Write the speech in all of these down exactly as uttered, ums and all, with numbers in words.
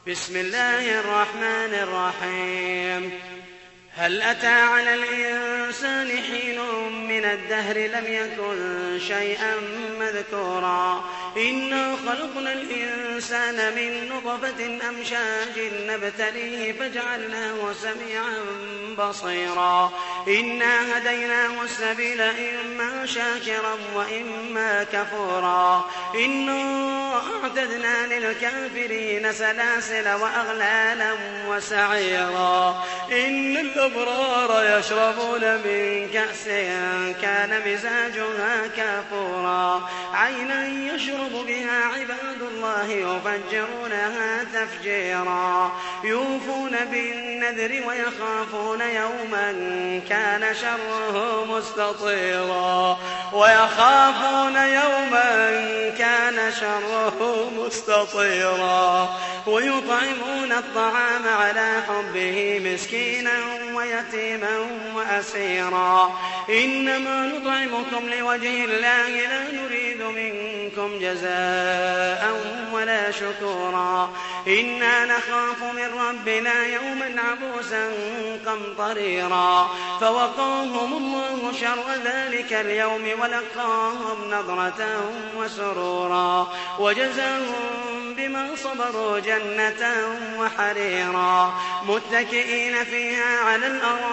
بسم الله الرحمن الرحيم. هل أتى على الإنسان حين من الدهر لم يكن شيئا مذكورا إنا خلقنا الإنسان من نطفة أمشاج نبتليه فجعلناه سميعا بصيرا إنا هديناه السبيل إما شاكرا وإما كفورا إنا أعتدنا للكافرين سلاسل وأغلالا وسعيرا إن الأبرار يشربون من كأس كان مزاجها كافورا عينا يشرب بها عباد الله يفجرونها تفجيرا يوفون بالنذر ويخافون يوما كان شره مستطيرا ويخافون يوما كان شره مستطيرا ويطعمون الطعام على حبه مسكينا ويتيما وأسيرا إنما نطعمكم لوجه الله لا نريد منكم جزاء ولا شكورا إنا نخاف من ربنا يوما عبوسا قمطريرا فوقاهم الله شر ذلك اليوم ولقاهم نضرة وسرورا وجزاهم بما صبروا جنة وحريرا متكئين فيها على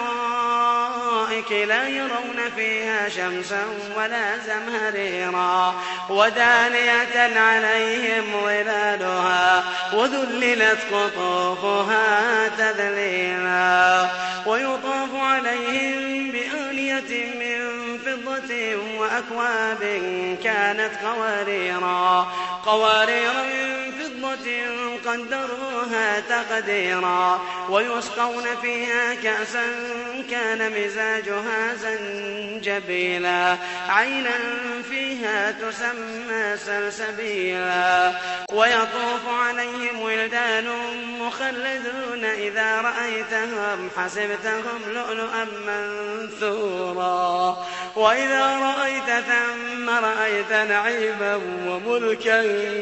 الأرائك لا يرون فيها شمسا ولا زمهريرا ودانية عليهم ظلالها وذللت قطوفها تذليلا ويطاف عليهم بآنية من فضة وأكواب كانت قواريرا قوارير من فضة قدروها تقديرا ويسقون فيها كأسا كان مزاجها زنجبيلا عينا فيها تسمى سلسبيلا ويطوف عليهم ولدان مخلدون إذا رأيتهم حسبتهم لؤلؤا منثورا وإذا رأيت ثم رأيت نعيما وملكا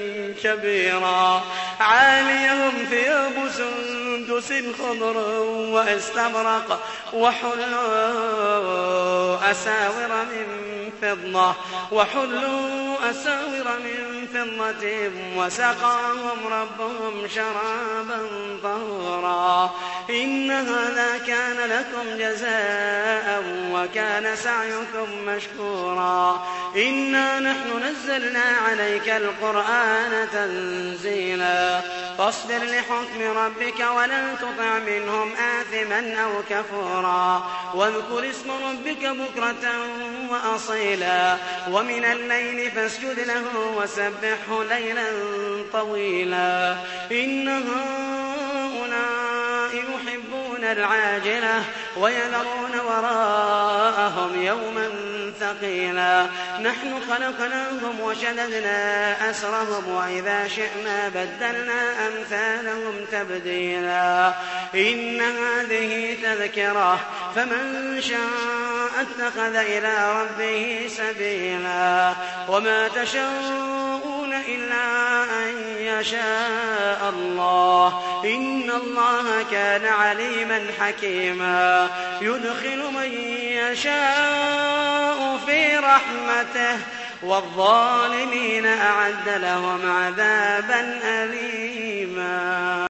كبيرا عاليهم ثياب سندس خضر واستبرق وحلوا أساور من فضة وحلوا أساور من فضة وسقاهم ربهم شرابا طهورا إن هذا كان لكم جزاء وكان سعيكم مشكورا إنا نحن نزلنا عليك القرآن تنزيلا فاصبر لحكم ربك ولا تطع منهم آثما أو كفورا واذكر اسم ربك بكرة وأصيلا ومن الليل فاسجد له وسبحه ليلا طويلا إن هؤلاء يحبون العاجلة ويذرون وراءهم يوما ثقيلا نحن خلقناهم وشددنا أسرهم وإذا شئنا بدلنا أمثالهم تبديلا إن هذه تذكرة فمن شاء اتخذ إلى ربه سبيلا وما تشاءون إلا أن يشاء الله إن الله كان عليما حكيما يدخل من يشاء في رحمته والظالمين أعد لهم عذابا أليما.